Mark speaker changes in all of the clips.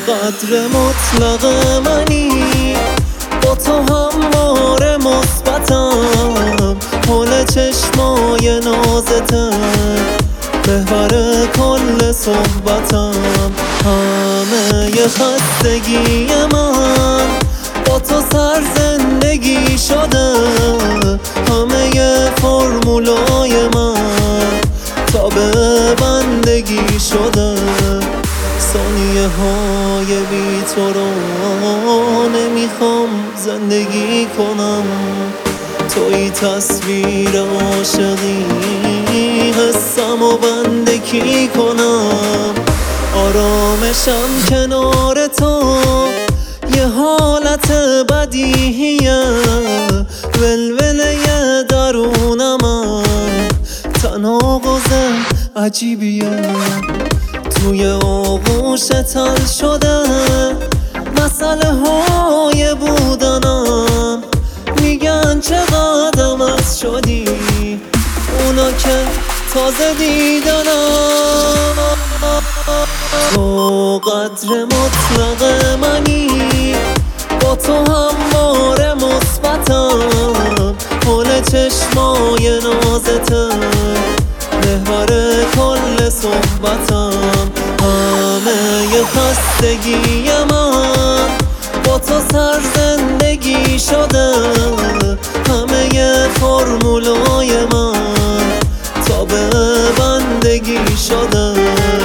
Speaker 1: قدر مطلق منی، با تو همواره مثبتم، حول چشمای نازتم، محور کل صحبتم. همه ی خستگی من با تو سر زندگی شده، همه ی فرمولای من تا به بندگی شده. ثانیه های بی تو رو نمیخوام زندگی کنم، توی تصویر عاشقی حسم و بندگی کنم. آرامشم کنار تو یه حالت بدیهیه، ولوله درونم تناقض عجیبیه. توی آغوش تل شده مسئله های بودنم، میگن چقدر عوض شدی اونا که تازه دیدنم. تو قدر مطلق منی، با تو همواره مثبتم، حول چشمای نازتم، محور کل صحبتم. همه ی خستگی من با تو سر زندگی شده، همه ی فرمولای من تا به بندگی شده.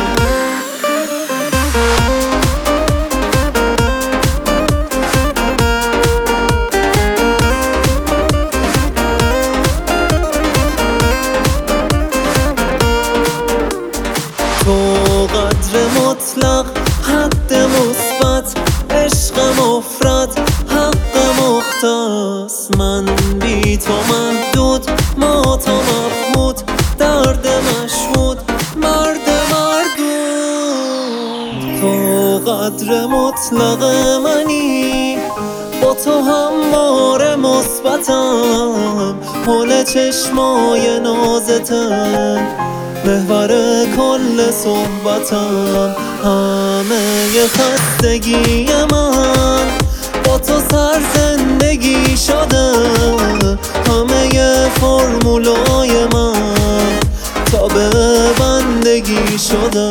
Speaker 1: تو قدر مطلق، حد مثبت، عشق مفرد، حق مختص. من بی تو محدود، ما تا مبهود، درد مشهود، مرد مردود. تو قدر مطلق منی، با تو همواره مثبتم، حول چشمای نازتم، محور کل صحبتم. همه ی خستگی من با تو سر زندگی شده، همه ی فرمولای من تا به بندگی شده.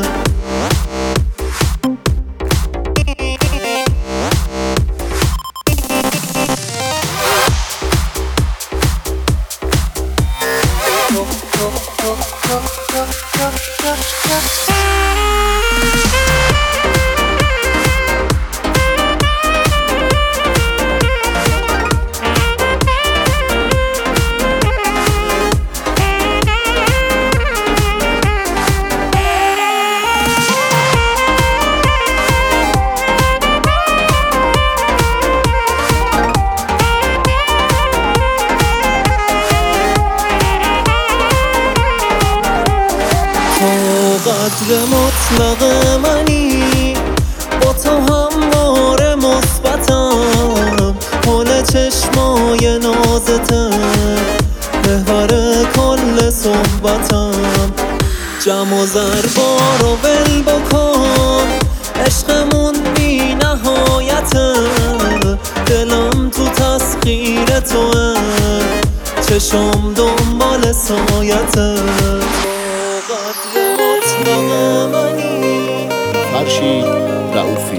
Speaker 1: قدر مطلق منی، با تو همواره مثبتم، حول چشمای نازتم، محور کل صحبتم. جمع و ضربا رو ول بکن، عشقمون بی نهایته، دلم تو تسخیر توه، چشم دنبال سایته.
Speaker 2: فرشید رئوفی.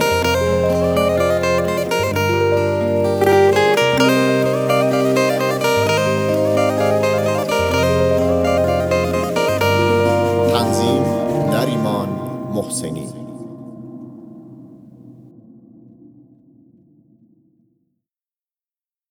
Speaker 2: تنظیم نریمان محسنی.